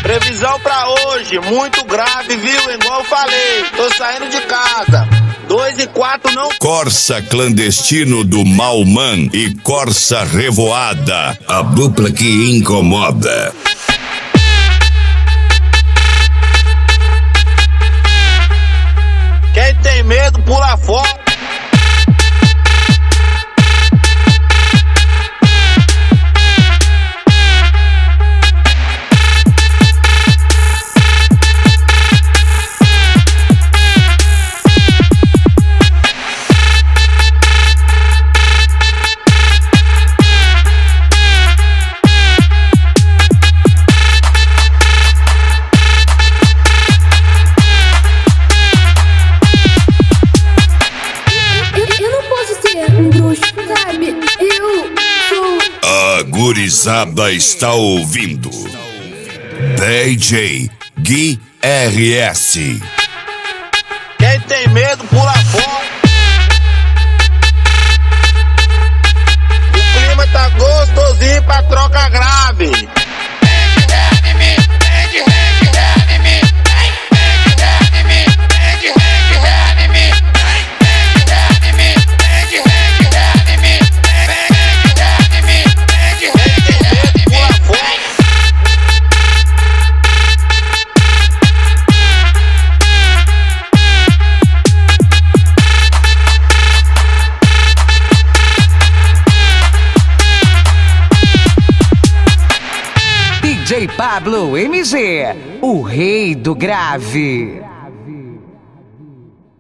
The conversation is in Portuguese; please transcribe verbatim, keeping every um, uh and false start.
Previsão pra hoje, muito grave, viu? Igual eu falei, tô saindo de casa. Dois e quatro não... Corsa clandestino do Malman e Corsa Revoada, a dupla que incomoda. Quem tem medo, pula fora. A gurizada está ouvindo D J Gui R S. Quem tem medo, pula fora. O clima tá gostosinho pra troca grave. D J Pablo M G, o rei do grave.